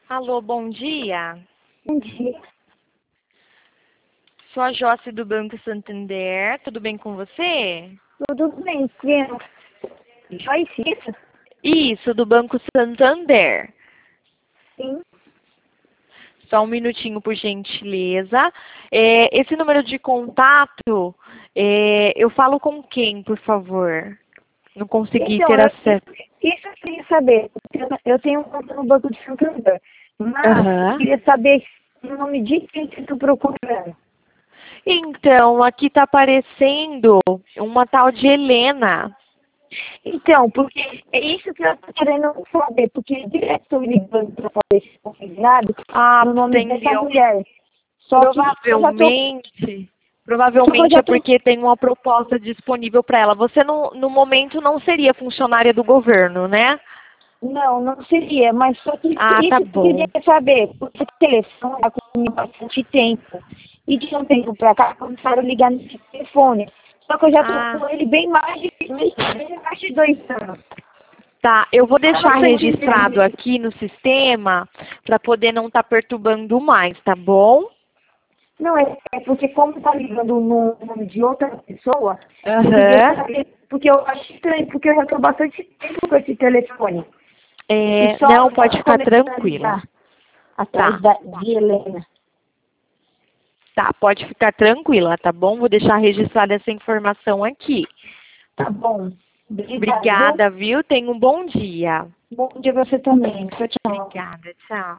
Alô, bom dia. Bom dia. Sou a Joce do Banco Santander. Tudo bem com você? Tudo bem, Criança? Joyce, isso? Isso, do Banco Santander. Sim. Só um minutinho, por gentileza. Esse número de contato, eu falo com quem, por favor? Não consegui Então, ter acesso. isso eu queria saber. Eu tenho um conta no Banco de Santander, mas eu Aham. queria saber o nome de quem que tu procurando. Então, aqui está aparecendo uma tal de Helena. Então, porque é isso que eu estou querendo saber, porque direto estou ligando para fazer esse confirmado Ah, no nome dessa entendeu? mulher. Só que Provavelmente eu já é tô. porque tem uma proposta disponível para ela. Você no momento não seria funcionária do governo, né? Não, não seria, mas só que Ah, tá isso que eu queria bom. saber, porque o telefone está comigo há bastante tempo. E de um tempo para cá começaram a ligar nesse telefone. Só que eu já estou Ah, com ele bem mais de 2 anos. tá. Eu vou Só deixar para entender. registrado aqui no sistema para poder não estar perturbando mais, tá bom? Não, é porque como está ligando no nome de outra pessoa, eu queria Aham. saber, porque eu acho estranho, porque eu já estou bastante tempo com esse telefone. E só Não, pode agora ficar começaram a tranquila. ligar atrás Tá. de Helena. Tá, pode ficar tranquila, tá bom? Vou deixar registrada essa informação aqui. Tá bom. Obrigada, viu? Obrigada, viu? Tenha um bom dia. Bom dia você também. Tchau, tchau. Obrigada, tchau.